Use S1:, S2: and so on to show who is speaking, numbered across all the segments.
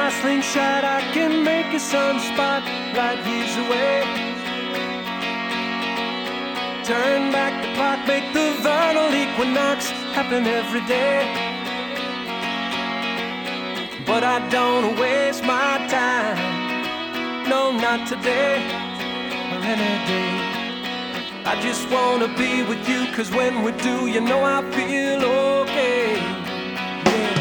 S1: my slingshot, I can make a sunspot light years away. Turn back the clock, make the vernal equinox happen every day. But I don't waste my time, no, not today or any day. I just wanna be with you, 'cause when we do, you know I feel okay. Yeah.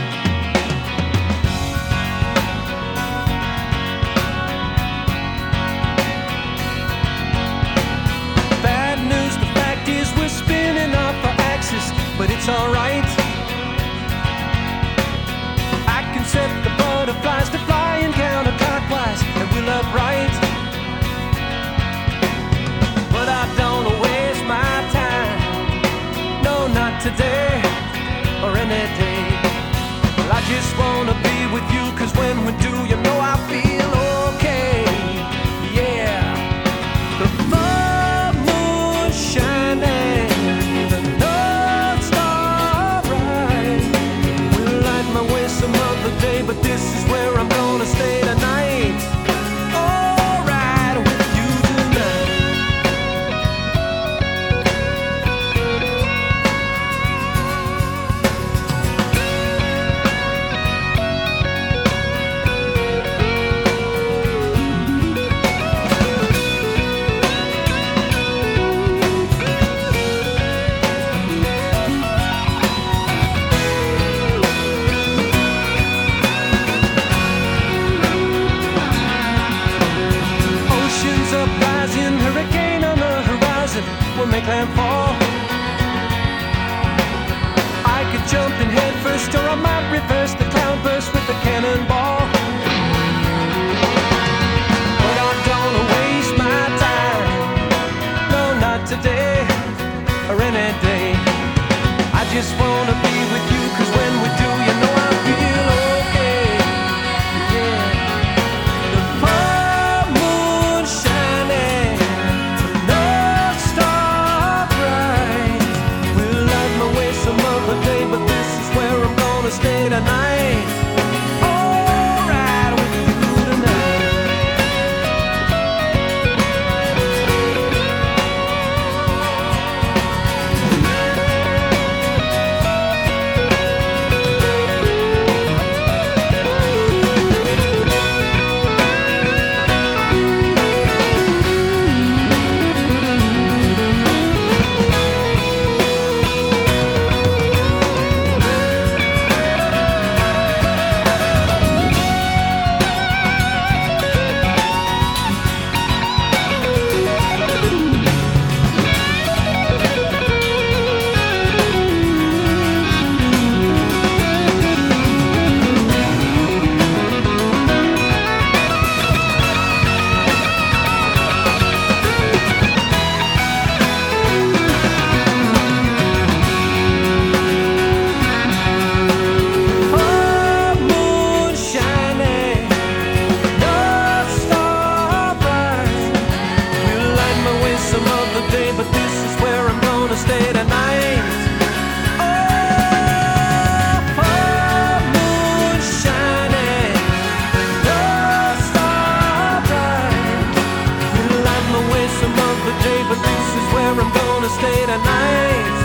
S1: Bad news, the fact is we're spinning off our axis, but it's alright. I can set the butterflies to flying counterclockwise, and we'll upright. But I don't waste my time, no, not today or any day. Well, I just wanna be with you, 'cause when we do, you know I feel okay. Yeah. The full moon shining, the North Star bright, will light my way some other day, but this is where I'm gonna stay tonight. Will make landfall. I could jump in head first, or I might reverse the cloudburst with a cannonball. But I don't waste my time, no, not today or any day. I just wanna be with you, 'cause when we do, you know I feel okay. Yeah. The full moon shining, but this is where I'm gonna stay tonight. All right with you tonight. But this is where I'm gonna stay tonight. Oh, full moon shining, North Star bright, will light my way some other day, but this is where I'm gonna stay tonight.